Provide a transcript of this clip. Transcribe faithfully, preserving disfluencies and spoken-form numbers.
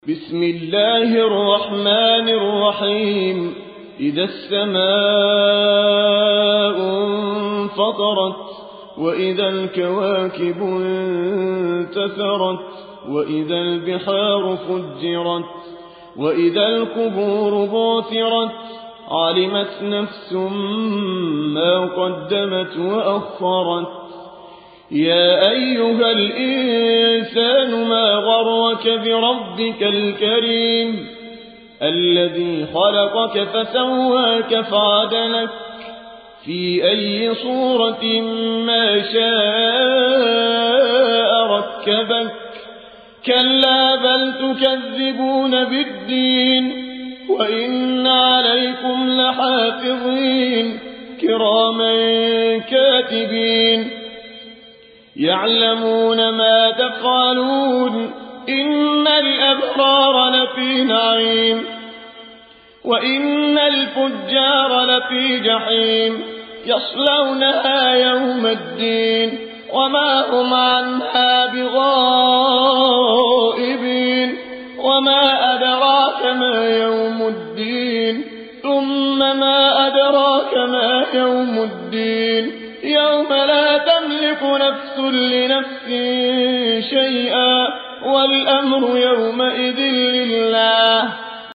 بسم الله الرحمن الرحيم. إذا السماء انفطرت وإذا الكواكب انتثرت وإذا البحار فجرت وإذا القبور بعثرت علمت نفس ما قدمت وأخرت. يا أيها الإنسان ما غرك بربك الكريم الذي خلقك فسواك فعدلك في أي صورة ما شاء ركبك. كلا بل تكذبون بالدين وإن عليكم لحافظين كراما كاتبين يعلمون ما تفعلون. إن الأبرار لفي نعيم وإن الفجار لفي جحيم يصلونها يوم الدين وما هم عنها بغائبين. وما أدراك ما يوم الدين ثم ما أدراك ما يوم الدين يوم لا تملك نفس لنفس شيئا والأمر يومئذ لله.